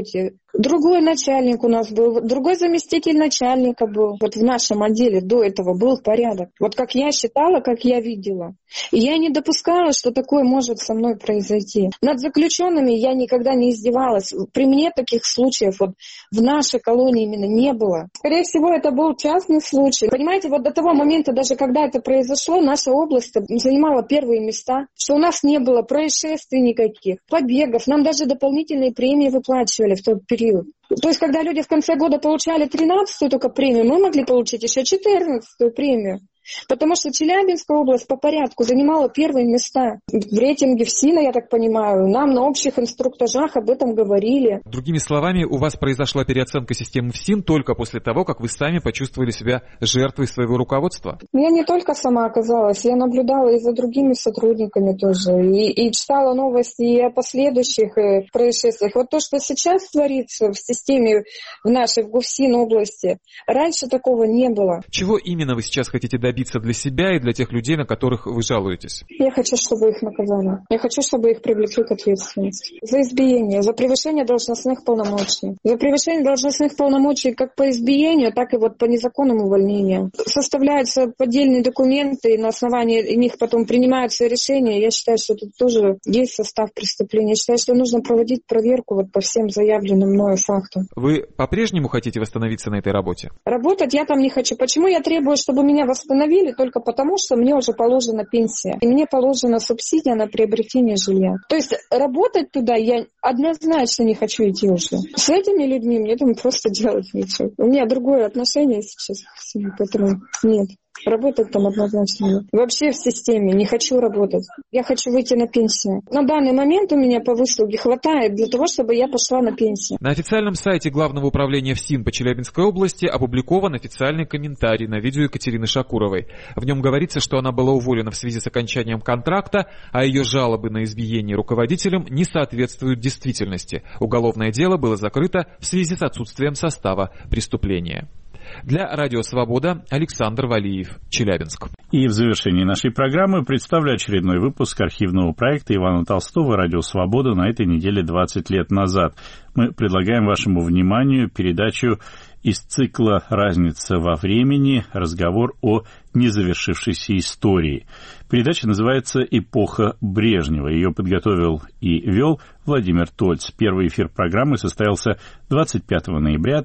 Другой начальник у нас был, другой заместитель начальника был. Вот в нашем отделе до этого был порядок. Вот как я считала, как я видела. И я не допускала, что такое может со мной произойти. Над заключенными я никогда не издевалась. При мне таких случаев вот в нашей колонии именно не было. Скорее всего, это был частный случай. Понимаете, вот до того момента, даже когда это произошло, наша область занимала первые места, что у нас не было происшествий никаких, побегов. Нам даже дополнительные премии выплачивали в тот период. То есть, когда люди в конце года получали 13-ю только премию, мы могли получить еще 14-ю премию. Потому что Челябинская область по порядку занимала первые места. В рейтинге ФСИНа, я так понимаю, нам на общих инструктажах об этом говорили. Другими словами, у вас произошла переоценка системы ФСИН только после того, как вы сами почувствовали себя жертвой своего руководства? Я не только сама оказалась, я наблюдала и за другими сотрудниками тоже. И читала новости и о последующих происшествиях. Вот то, что сейчас творится в системе в нашей, в ГУФСИН области, раньше такого не было. Чего именно вы сейчас хотите добиться для себя и для тех людей, на которых вы жалуетесь? Я хочу, чтобы их наказали. Я хочу, чтобы их привлекли к ответственности. За избиение, за превышение должностных полномочий. За превышение должностных полномочий как по избиению, так и вот по незаконному увольнению. Составляются поддельные документы, и на основании них потом принимаются решения. Я считаю, что тут тоже есть состав преступления. Я считаю, что нужно проводить проверку вот по всем заявленным мною фактам. Вы по-прежнему хотите восстановиться на этой работе? Работать я там не хочу. Почему я требую, чтобы меня восстановили? Только потому, что мне уже положена пенсия. И мне положена субсидия на приобретение жилья. То есть работать туда я однозначно не хочу идти уже. С этими людьми мне там просто делать нечего. У меня другое отношение сейчас к всему, поэтому нет. Работать там однозначно нет. Вообще в системе не хочу работать. Я хочу выйти на пенсию. На данный момент у меня по выслуге хватает для того, чтобы я пошла на пенсию. На официальном сайте Главного управления ФСИН по Челябинской области опубликован официальный комментарий на видео Екатерины Шакуровой. В нем говорится, что она была уволена в связи с окончанием контракта, а ее жалобы на избиение руководителям не соответствуют действительности. Уголовное дело было закрыто в связи с отсутствием состава преступления. Для Радио Свобода Александр Валиев, Челябинск. И в завершении нашей программы представлю очередной выпуск архивного проекта Ивана Толстого «Радио Свобода» на этой неделе 20 лет назад. Мы предлагаем вашему вниманию передачу из цикла «Разница во времени. Разговор о незавершившейся истории». Передача называется «Эпоха Брежнева». Ее подготовил и вел Владимир Тольц. Первый эфир программы состоялся 25 ноября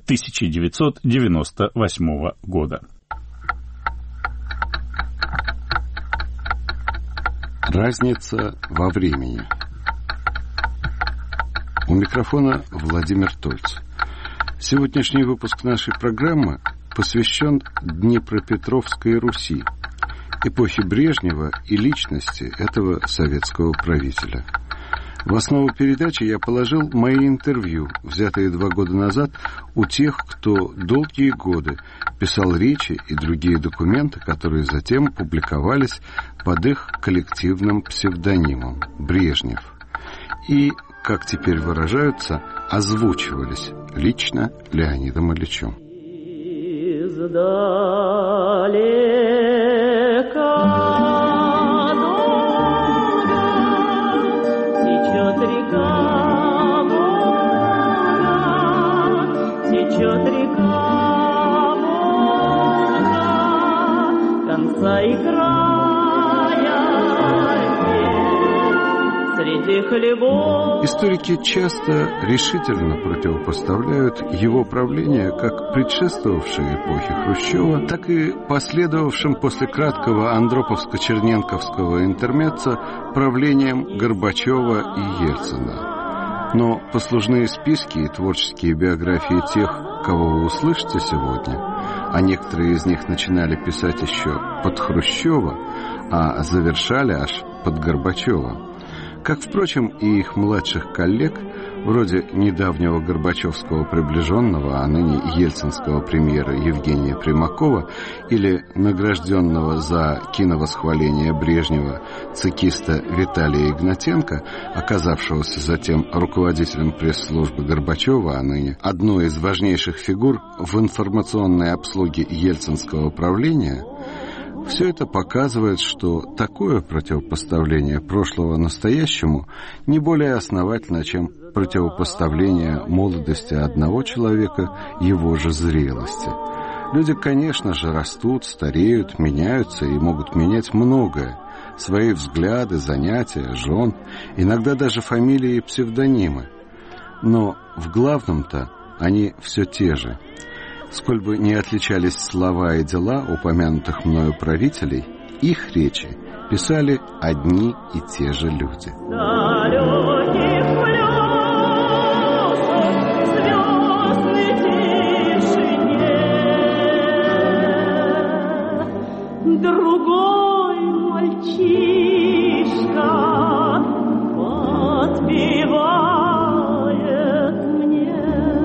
1998 года. Разница во времени. У микрофона Владимир Тольц. Сегодняшний выпуск нашей программы посвящен Днепропетровской Руси, эпохе Брежнева и личности этого советского правителя. В основу передачи я положил мои интервью, взятые 2 года назад у тех, кто долгие годы писал речи и другие документы, которые затем публиковались под их коллективным псевдонимом «Брежнев». И, как теперь выражаются, озвучивались лично Леонидом Ильичем. Течет река Волга, конца и края нет среди хлебов. Историки часто решительно противопоставляют его правление как предшествовавшей эпохе Хрущева, так и последовавшим после краткого андроповско-черненковского интермеццо правлением Горбачева и Ельцина. Но послужные списки и творческие биографии тех, кого вы услышите сегодня, а некоторые из них начинали писать еще под Хрущева, а завершали аж под Горбачева, как, впрочем, и их младших коллег, вроде недавнего горбачевского приближенного, а ныне ельцинского премьера Евгения Примакова или награжденного за киновосхваление Брежнева цекиста Виталия Игнатенко, оказавшегося затем руководителем пресс-службы Горбачева, а ныне одной из важнейших фигур в информационной обслуге ельцинского правления. Все это показывает, что такое противопоставление прошлого настоящему не более основательно, чем противопоставление молодости одного человека его же зрелости. Люди, конечно же, растут, стареют, меняются и могут менять многое. Свои взгляды, занятия, жен, иногда даже фамилии и псевдонимы. Но в главном-то они все те же. Сколь бы ни отличались слова и дела упомянутых мною правителей, их речи писали одни и те же люди. Другой мальчишка подпевает мне.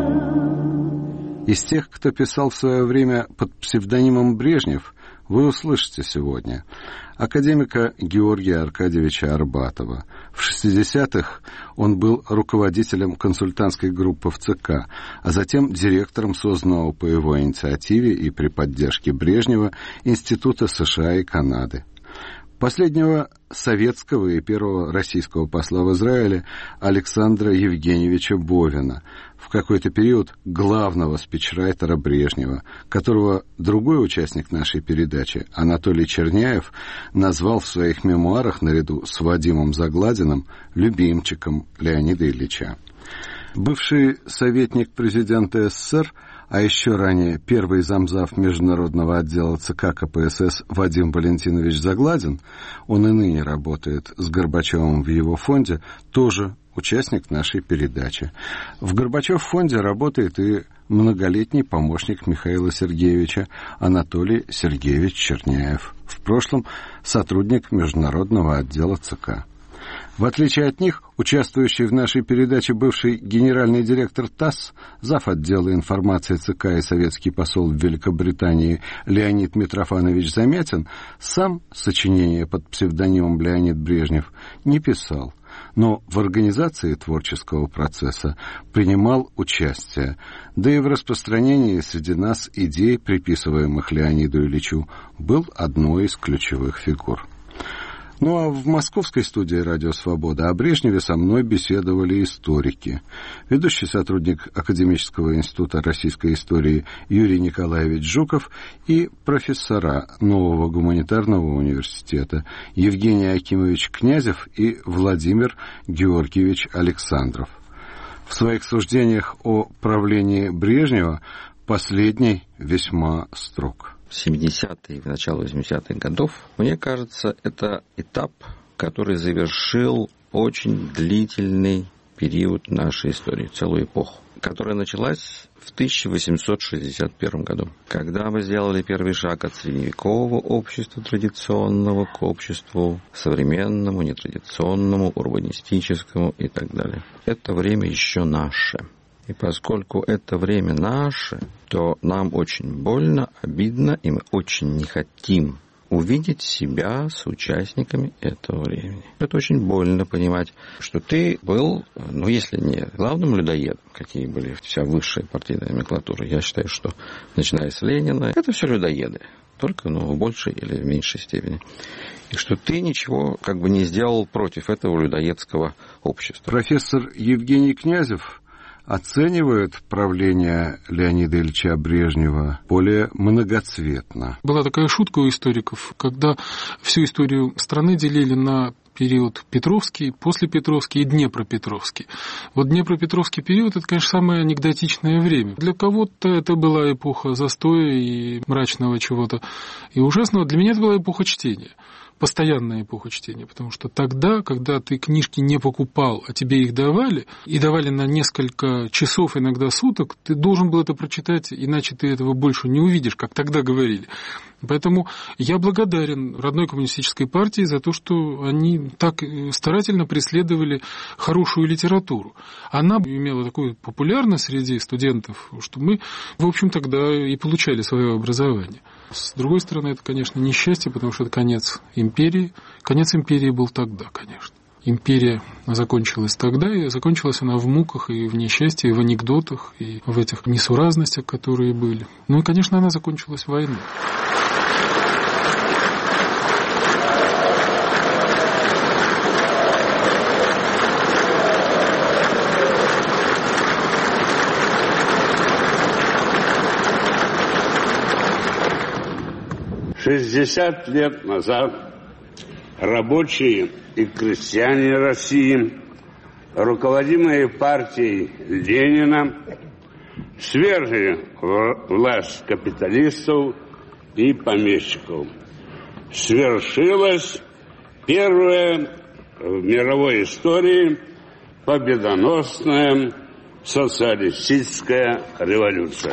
Из тех, кто писал в свое время под псевдонимом Брежнев, вы услышите сегодня академика Георгия Аркадьевича Арбатова. В 60-х он был руководителем консультантской группы в ЦК, а затем директором созданного по его инициативе и при поддержке Брежнева Института США и Канады. Последнего советского и первого российского посла в Израиле Александра Евгеньевича Бовина, в какой-то период главного спичрайтера Брежнева, которого другой участник нашей передачи, Анатолий Черняев, назвал в своих мемуарах наряду с Вадимом Загладиным любимчиком Леонида Ильича. Бывший советник президента СССР, а еще ранее первый замзав международного отдела ЦК КПСС Вадим Валентинович Загладин, он и ныне работает с Горбачевым в его фонде, тоже участник нашей передачи. В Горбачев-фонде работает и многолетний помощник Михаила Сергеевича Анатолий Сергеевич Черняев, в прошлом сотрудник международного отдела ЦК. В отличие от них, участвующий в нашей передаче бывший генеральный директор ТАСС, зав. Отдела информации ЦК и советский посол в Великобритании Леонид Митрофанович Замятин, сам сочинение под псевдонимом Леонид Брежнев не писал, но в организации творческого процесса принимал участие, да и в распространении среди нас идей, приписываемых Леониду Ильичу, был одной из ключевых фигур. Ну а в московской студии «Радио Свобода» о Брежневе со мной беседовали историки. Ведущий сотрудник Академического института российской истории Юрий Николаевич Жуков и профессора Нового гуманитарного университета Евгений Акимович Князев и Владимир Георгиевич Александров. В своих суждениях о правлении Брежнева последний весьма строг. 70-е и в начало 80-х годов, мне кажется, это этап, который завершил очень длительный период нашей истории, целую эпоху, которая началась в 1861 году, когда мы сделали первый шаг от средневекового общества традиционного к обществу современному, нетрадиционному, урбанистическому и так далее. Это время еще наше. И поскольку это время наше, то нам очень больно, обидно, и мы очень не хотим увидеть себя с участниками этого времени. Это очень больно понимать, что ты был, если не главным людоедом, какие были вся высшая партийная номенклатура, я считаю, что начиная с Ленина, это все людоеды, только в большей или в меньшей степени. И что ты ничего не сделал против этого людоедского общества. Профессор Евгений Князев оценивает правление Леонида Ильича Брежнева более многоцветно. Была такая шутка у историков, когда всю историю страны делили на период Петровский, послепетровский и Днепропетровский. Вот Днепропетровский период – это, конечно, самое анекдотичное время. Для кого-то это была эпоха застоя и мрачного чего-то и ужасного. Для меня это была эпоха чтения. Постоянная эпоха чтения, потому что тогда, когда ты книжки не покупал, а тебе их давали, и давали на несколько часов, иногда суток, ты должен был это прочитать, иначе ты этого больше не увидишь, как тогда говорили. Поэтому я благодарен родной коммунистической партии за то, что они так старательно преследовали хорошую литературу. Она имела такую популярность среди студентов, что мы, в общем, тогда и получали свое образование. С другой стороны, это, конечно, несчастье, потому что это конец империи. Конец империи был тогда, конечно. Империя закончилась тогда, и закончилась она в муках, и в несчастье, и в анекдотах, и в этих несуразностях, которые были. Ну и, конечно, она закончилась войной. 60 лет назад рабочие и крестьяне России, руководимые партией Ленина, свергли власть капиталистов и помещиков. Свершилась первая в мировой истории победоносная социалистическая революция.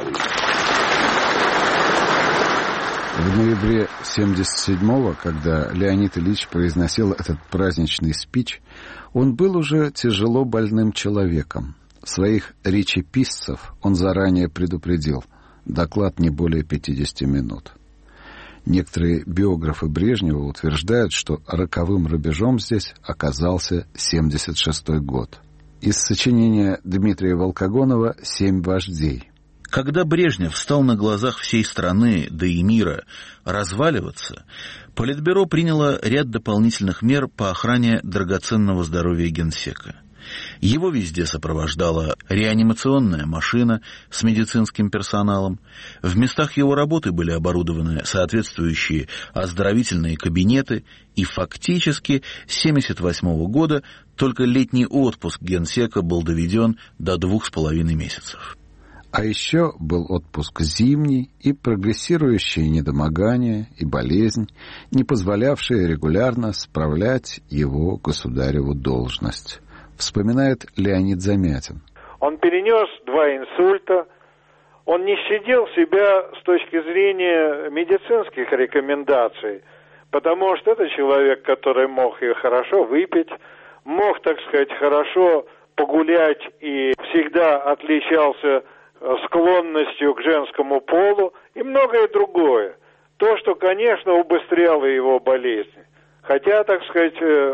В ноябре 1977-го, когда Леонид Ильич произносил этот праздничный спич, он был уже тяжело больным человеком. Своих речеписцев он заранее предупредил: доклад не более 50 минут. Некоторые биографы Брежнева утверждают, что роковым рубежом здесь оказался 1976 год. Из сочинения Дмитрия Волкогонова «Семь вождей». Когда Брежнев стал на глазах всей страны, да и мира, разваливаться, Политбюро приняло ряд дополнительных мер по охране драгоценного здоровья генсека. Его везде сопровождала реанимационная машина с медицинским персоналом. В местах его работы были оборудованы соответствующие оздоровительные кабинеты, и фактически с 1978 года только летний отпуск генсека был доведен до 2,5 месяцев. А еще был отпуск зимний и прогрессирующее недомогание и болезнь, не позволявшие регулярно справлять его государеву должность, вспоминает Леонид Замятин. Он перенес 2 инсульта, он не щадил себя с точки зрения медицинских рекомендаций, потому что это человек, который мог и хорошо выпить, мог, так сказать, хорошо погулять и всегда отличался склонностью к женскому полу и многое другое. То, что, конечно, убыстряло его болезни. Хотя, так сказать,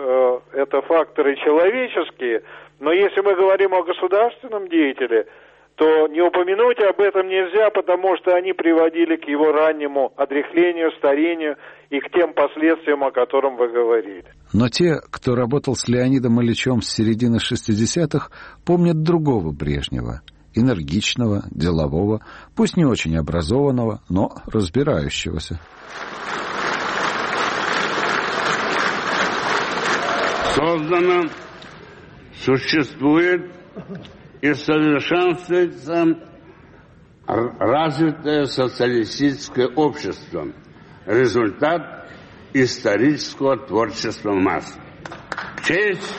это факторы человеческие, но если мы говорим о государственном деятеле, то не упомянуть об этом нельзя, потому что они приводили к его раннему одряхлению, старению и к тем последствиям, о котором вы говорили. Но те, кто работал с Леонидом Ильичем с середины 60-х, помнят другого Брежнева. Энергичного, делового, пусть не очень образованного, но разбирающегося. Создано, существует и совершенствуется развитое социалистическое общество. Результат исторического творчества масс. Честь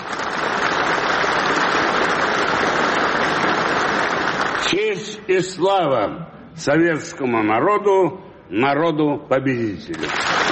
и слава советскому народу, народу-победителю.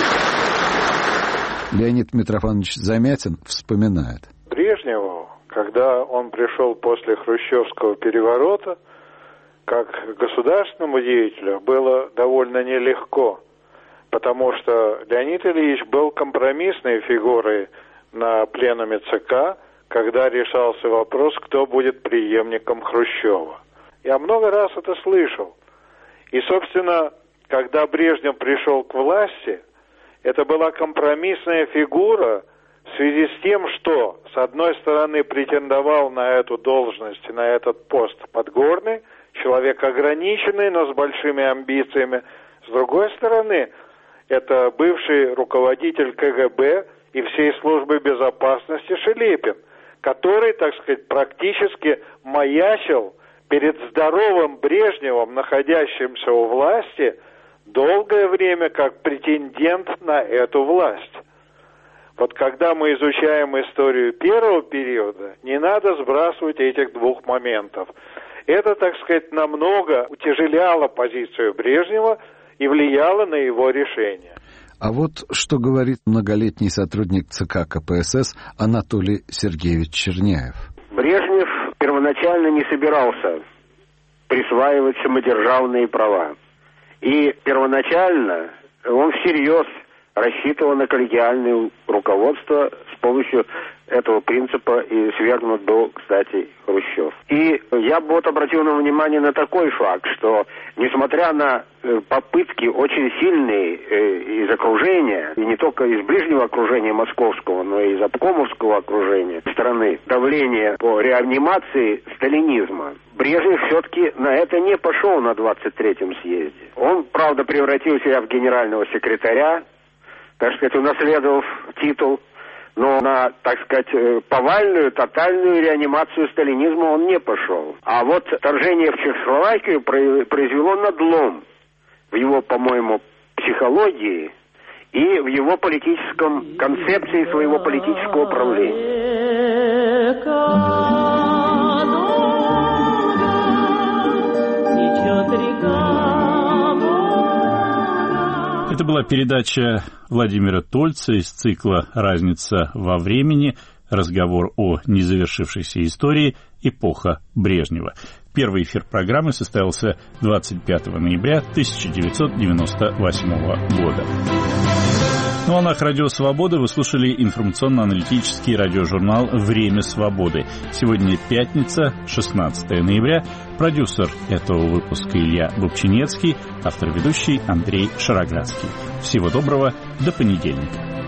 Леонид Митрофанович Замятин вспоминает. Брежневу, когда он пришел после хрущевского переворота, как государственному деятелю было довольно нелегко, потому что Леонид Ильич был компромиссной фигурой на пленуме ЦК, когда решался вопрос, кто будет преемником Хрущева. Я много раз это слышал. И, собственно, когда Брежнев пришел к власти, это была компромиссная фигура в связи с тем, что, с одной стороны, претендовал на эту должность, на этот пост Подгорный, человек ограниченный, но с большими амбициями. С другой стороны, это бывший руководитель КГБ и всей службы безопасности Шелепин, который, так сказать, практически маячил перед здоровым Брежневым, находящимся у власти, долгое время как претендент на эту власть. Вот когда мы изучаем историю первого периода, не надо сбрасывать этих двух моментов. Это, так сказать, намного утяжеляло позицию Брежнева и влияло на его решение. А вот что говорит многолетний сотрудник ЦК КПСС Анатолий Сергеевич Черняев. Брежнев первоначально не собирался присваивать самодержавные права. И первоначально он всерьез рассчитывал на коллегиальное руководство с помощью этого принципа и свергнут был, кстати, Хрущев. И я бы обратил внимание на такой факт, что несмотря на попытки очень сильные из окружения, и не только из ближнего окружения московского, но и из обкомовского окружения страны, давление по реанимации сталинизма, Брежнев все-таки на это не пошел на 23-м съезде. Он, правда, превратил себя в генерального секретаря, так сказать, унаследовав титул, но на, так сказать, повальную, тотальную реанимацию сталинизма он не пошел. А вот вторжение в Чехословакию произвело надлом в его, по-моему, психологии и в его политическом концепции своего политического правления. Это была передача Владимира Тольца из цикла «Разница во времени. Разговор о незавершившейся истории. Эпоха Брежнева». Первый эфир программы состоялся 25 ноября 1998 года. На волнах Радио Свобода вы слушали информационно-аналитический радиожурнал «Время свободы». Сегодня пятница, 16 ноября. Продюсер этого выпуска Илья Бубчинецкий, автор-ведущий Андрей Шароградский. Всего доброго, до понедельника.